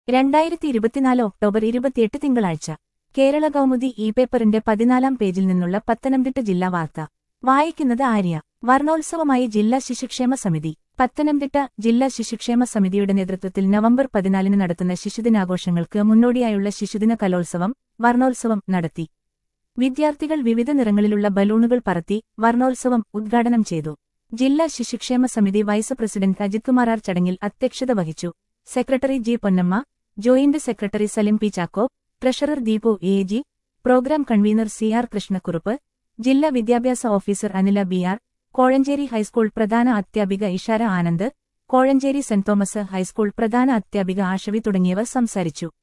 2024 October 28 തിങ്കളാഴ്ച കേരള കൗമുദി പേപ്പറിന്റെ 14-ാം പേജിൽ നിന്നുള്ള പത്തനംതിട്ട ജില്ലാ വാർത്ത വായിക്കുന്നത് ആര്യ. വർണ്ണോത്സവമായി ജില്ലാ ശിശുക്ഷേമ സമിതി. പത്തനംതിട്ട ജില്ലാ ശിശുക്ഷേമ സമിതിയുടെ നേതൃത്വത്തിൽ നവംബർ 14 നടത്തുന്ന ശിശുദിനാഘോഷങ്ങൾക്ക് മുന്നോടിയായുള്ള ശിശുദിന കലോത്സവം, വർണ്ണോത്സവം നടത്തി. വിദ്യാർത്ഥികൾ വിവിധ നിറങ്ങളിലുള്ള ബലൂണുകൾ പറത്തി വർണ്ണോത്സവം ഉദ്ഘാടനം ചെയ്തു. ജില്ലാ ശിശുക്ഷേമ സമിതി vice president Ajith Kumar R ചടങ്ങിൽ അധ്യക്ഷത വഹിച്ചു. Secretary G Ponnamma, joint secretary Salim P Chacko, treasurer Deepu A G., program convener C R. Krishnakurup, ജില്ലാ വിദ്യാഭ്യാസ officer Anila B R., Kozhencherry high school പ്രധാന അധ്യാപിക Ishara Anand, Kozhencherry saint Thomas high school പ്രധാന അധ്യാപിക ആഷവി തുടങ്ങിയവർ സംസാരിച്ചു.